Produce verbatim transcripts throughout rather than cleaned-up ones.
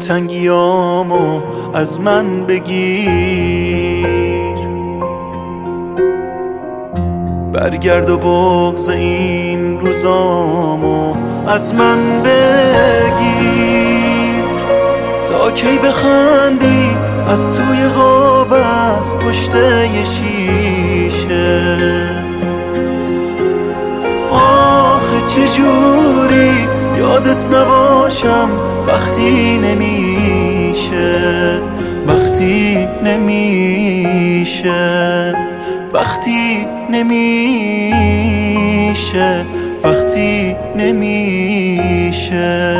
دلتنگیامو از من بگیر، برگرد و بغض این روزامو از من بگیر. تا کی بخندی از توی خواب از پشت یه شیشه؟ آخه چجوری یادت نباشم وقتی نمیشه، وقتی نمیشه، وقتی نمیشه، وقتی نمیشه.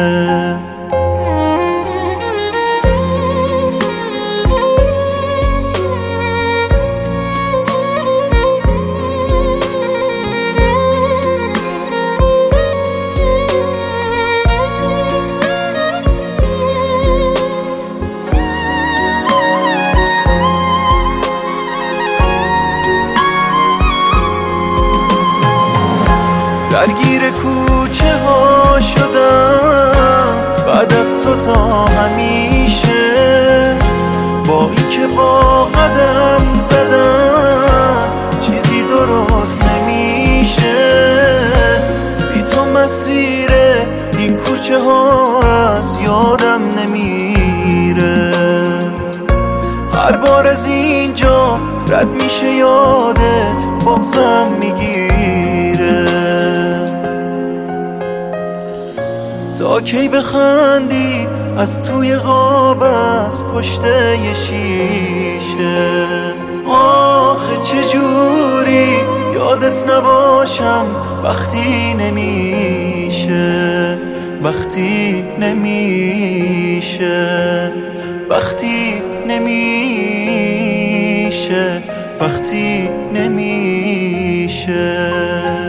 درگیر کوچه ها شدم بعد از تو تا همیشه، با این که با قدم زدم چیزی درست نمیشه. بی تو مسیر این کوچه ها از یادم نمیره، هر بار از اینجا رد میشه یادت بغضم میگیره. تا کی بخندی از توی خواب از پشت یه شیشه؟ آخه چجوری یادت نباشم وقتی نمیشه، وقتی نمیشه، وقتی نمیشه، وقتی نمیشه.